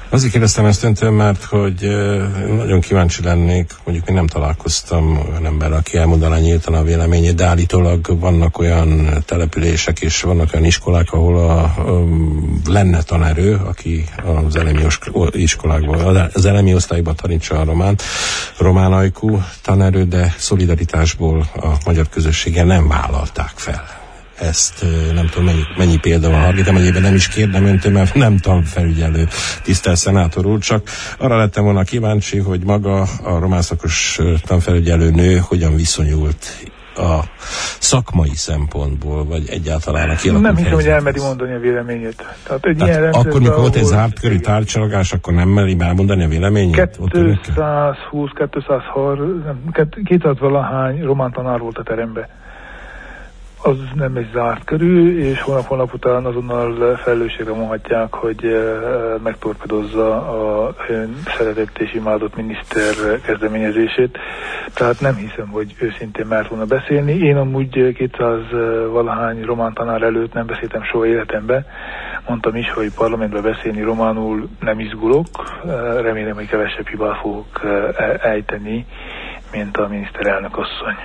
[SPEAKER 2] Azért kérdeztem ezt öntől, mert hogy nagyon kíváncsi lennék, mondjuk én nem találkoztam olyan emberrel, aki elmondaná nyíltan a véleményét, de állítólag vannak olyan települések és vannak olyan iskolák, ahol a, a, lenne tanerő, aki az elemi iskolákban, az elemi osztályban tanítsa a román, román ajkú tanerő, de szolidaritásból a magyar közösséggel nem vállalták fel. Ezt nem tudom, mennyi, mennyi példa van, Hargita megyében nem is kérdem öntől, mert nem tanfelügyelő, tisztelt szenátor úr, csak arra lettem volna kíváncsi, hogy maga a román szakos tanfelügyelő nő hogyan viszonyult a szakmai szempontból, vagy egyáltalán a kialakult.
[SPEAKER 3] Nem hiszem, hogy elmeri mondani a véleményét. Tehát egy
[SPEAKER 2] Tehát
[SPEAKER 3] ilyen
[SPEAKER 2] akkor, mikor volt egy zárt körű tárgyalás, akkor nem meri elmondani a véleményét?
[SPEAKER 3] kétszázhúsz kétszázharminc, kétszáz-valahány román tanár volt a teremben. Az nem egy zárt körű, és hónap-hónap után azonnal felelősségre mondhatják, hogy megtorpedozza a szeretett és imádott miniszter kezdeményezését. Tehát nem hiszem, hogy őszintén mert volna beszélni. Én amúgy kétszáz-valahány román tanár előtt nem beszéltem soha életemben. Mondtam is, hogy parlamentben beszélni románul nem izgulok. Remélem, hogy kevesebb hibát fogok ejteni, mint a miniszterelnök asszony.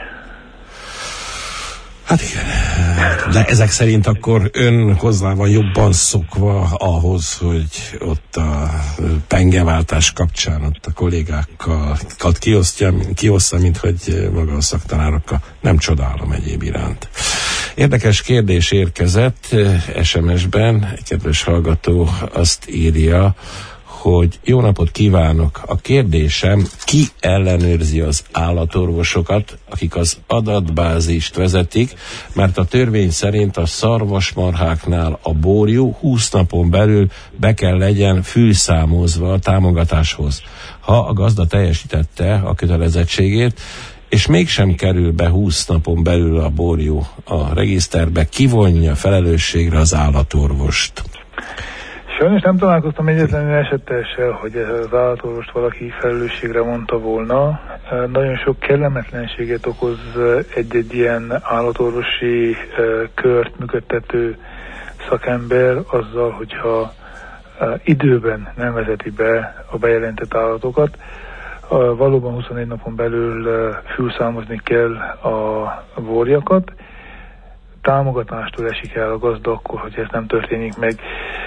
[SPEAKER 2] Hát igen, de ezek szerint akkor ön hozzá van jobban szokva ahhoz, hogy ott a pengeváltás kapcsán ott a kollégákat kiosztja, kiosztja, mint hogy maga a szaktanárokkal. Nem csodálom egyéb iránt. Érdekes kérdés érkezett es em es-ben, egy kedves hallgató azt írja, hogy jó napot kívánok! A kérdésem, ki ellenőrzi az állatorvosokat, akik az adatbázist vezetik, mert a törvény szerint a szarvasmarháknál a bórjú húsz napon belül be kell legyen fülszámozva a támogatáshoz. Ha a gazda teljesítette a kötelezettségét, és mégsem kerül be húsz napon belül a bórjú a regiszterbe, kivonja felelősségre az állatorvost.
[SPEAKER 3] Sajnos nem találkoztam egyetlen esettel se, hogy az állatorvost valaki felelősségre mondta volna. Nagyon sok kellemetlenséget okoz egy-egy ilyen állatorvosi kört működtető szakember azzal, hogyha időben nem vezeti be a bejelentett állatokat. Valóban huszonnégy napon belül fülszámozni kell a borjakat. Támogatástól esik el a gazda akkor, hogy ez nem történik meg.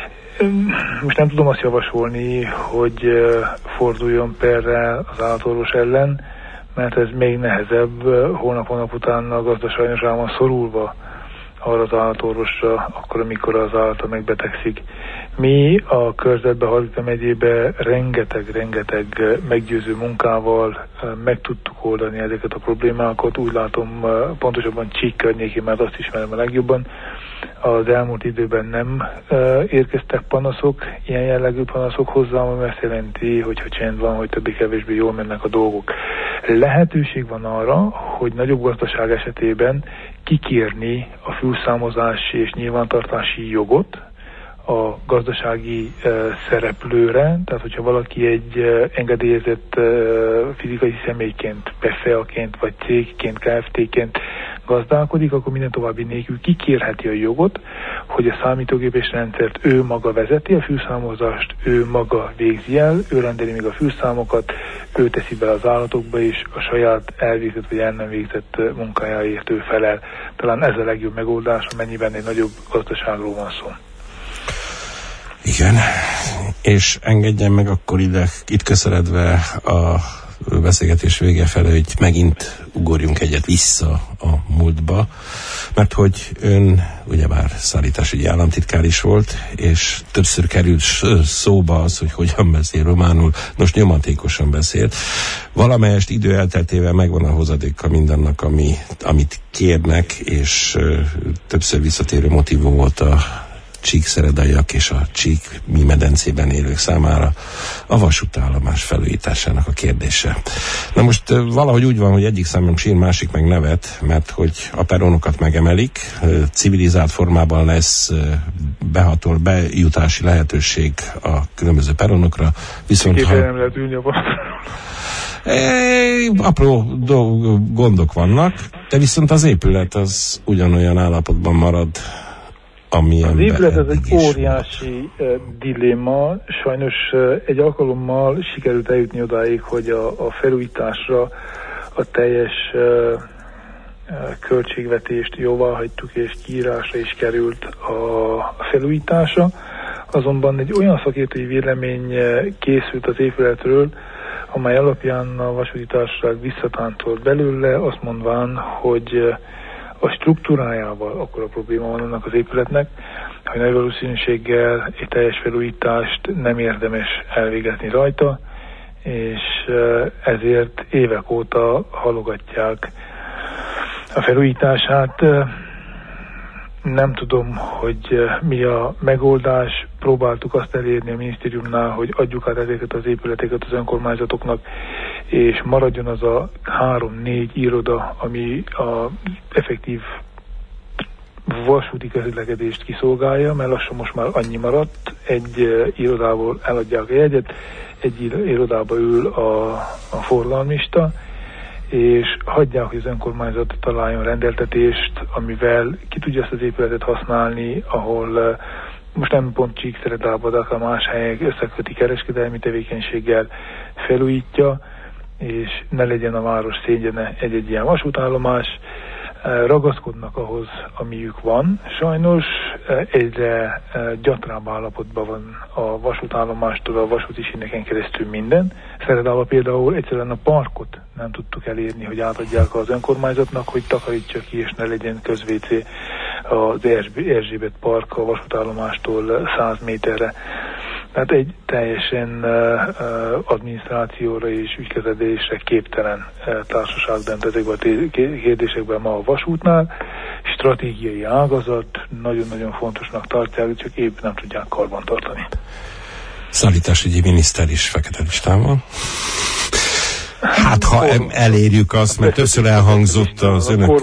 [SPEAKER 3] Most nem tudom azt javasolni, hogy forduljon perre az állatorvos ellen, mert ez még nehezebb. Hónap-hónap után a gazda sajnos rá van szorulva arra az állatorvosra, akkor, amikor az állata megbetegszik. Mi a körzetben, Hargita megyében rengeteg-rengeteg meggyőző munkával meg tudtuk oldani ezeket a problémákat. Úgy látom, pontosabban Csík környékén, mert azt ismerem a legjobban. Az elmúlt időben nem érkeztek panaszok, ilyen jellegű panaszok hozzám, ami azt jelenti, hogyha csend van, hogy többé-kevésbé jól mennek a dolgok. Lehetőség van arra, hogy nagyobb gazdaság esetében kikérni a fülszámozási és nyilvántartási jogot a gazdasági uh, szereplőre, tehát hogyha valaki egy uh, engedélyezett uh, fizikai személyként, pé e fe á-ként vagy cégként, ká ef té-ként gazdálkodik, akkor minden további nélkül kikérheti a jogot, hogy a számítógépes rendszert ő maga vezeti, a fülszámozást ő maga végzi el, ő rendeli még a fülszámokat, ő teszi be az állatokba is, a saját elvégzett vagy el nem végzett munkájáért ő felel. Talán ez a legjobb megoldás, amennyiben egy nagyobb gazdaságról van szó.
[SPEAKER 2] Igen, és engedjen meg akkor ide, itt köszönedve a beszélgetés vége felé, hogy megint ugorjunk egyet vissza a múltba, mert hogy ön ugyebár szállításügyi államtitkár is volt, és többször került szóba az, hogy hogyan beszél románul, most nyomatékosan beszélt. Valamelyest idő elteltével megvan a hozadéka mindannak, ami, amit kérnek, és ö, többször visszatérő motívum volt a csíkszeredaiak és a csík mi medencében élők számára a vasútállomás felújításának a kérdése. Na most valahogy úgy van, hogy egyik számom sír, másik meg nevet, mert hogy a peronokat megemelik, civilizált formában lesz behatol bejutási lehetőség a különböző peronokra, viszont
[SPEAKER 3] Két
[SPEAKER 2] ha...
[SPEAKER 3] nem lehet ülni a
[SPEAKER 2] E, apró gondok vannak, de viszont az épület az ugyanolyan állapotban marad, ami
[SPEAKER 3] az épület ez egy
[SPEAKER 2] is
[SPEAKER 3] óriási uh, dilemma. Sajnos uh, egy alkalommal sikerült eljutni odáig, hogy a, a felújításra a teljes uh, költségvetést jóvá hagytuk, és kiírásra is került a felújítása. Azonban egy olyan szakértői vélemény készült az épületről, amely alapján a vasúti társaság visszatáncolt belőle, azt mondván, hogy a struktúrájával akkor a probléma van annak az épületnek, hogy nagy valószínűséggel egy teljes felújítást nem érdemes elvégezni rajta, és ezért évek óta halogatják a felújítását. Nem tudom, hogy mi a megoldás. Próbáltuk azt elérni a minisztériumnál, hogy adjuk át ezeket az épületeket az önkormányzatoknak, és maradjon az a három-négy iroda, ami a effektív vasúti közlekedést kiszolgálja, mert lassan most már annyi maradt. Egy irodából eladják a jegyet, egy irodába ül a, a forgalmista, és hagyják, hogy az önkormányzat találjon rendeltetést, amivel ki tudja ezt az épületet használni, ahol most nem pont Csíkszeredában, de akár más helyek összeköti kereskedelmi tevékenységgel, felújítja, és ne legyen a város szégyene egy-egy ilyen vasútállomás. Ragaszkodnak ahhoz, amiük van. Sajnos egyre gyatrább állapotban van a vasútállomástól a vasúti síneken keresztül minden. Szeredában például egyszerűen a parkot nem tudtuk elérni, hogy átadják az önkormányzatnak, hogy takarítsa ki, és ne legyen közvécé az Erzsébet park a vasútállomástól száz méterre. Tehát egy teljesen uh, uh, adminisztrációra és ügykezelésre képtelen uh, társaság dönt ezekben a kérdésekben ma a vasútnál. Stratégiai ágazat, nagyon-nagyon fontosnak tartják, csak épp nem tudják karban tartani.
[SPEAKER 2] Szállításügyi miniszter is fekete listán van. Hát, ha elérjük azt, mert többször elhangzott az önök...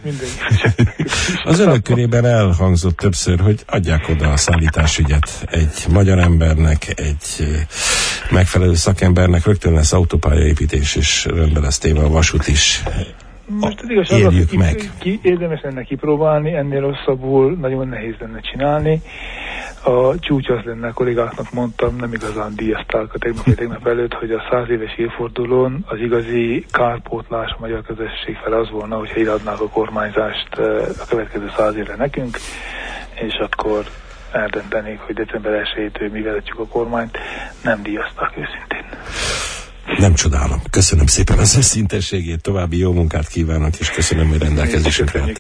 [SPEAKER 2] Az önök körében elhangzott többször, hogy adják oda a szállításügyet egy magyar embernek, egy megfelelő szakembernek, rögtön lesz autópályaépítés, és rendben lesz téve a vasút is.
[SPEAKER 3] Most az igazság,
[SPEAKER 2] érjük
[SPEAKER 3] ki,
[SPEAKER 2] meg.
[SPEAKER 3] Ki, érdemes lenne kipróbálni, ennél rosszabbul nagyon nehéz lenne csinálni. A csúcs az lenne, a kollégáknak mondtam, nem igazán díjazták a tegnap, tegnap előtt, hogy a száz éves évfordulón az igazi kárpótlás a magyar közösség fele az volna, hogyha iradnák a kormányzást a következő száz évre nekünk, és akkor eldöntenék, hogy december elsejétől mi vezetjük a kormányt. Nem díjazták őszintén.
[SPEAKER 2] Nem csodálom. Köszönöm szépen az őszintességét, további jó munkát kívánok, és köszönöm, hogy rendelkezésünkre.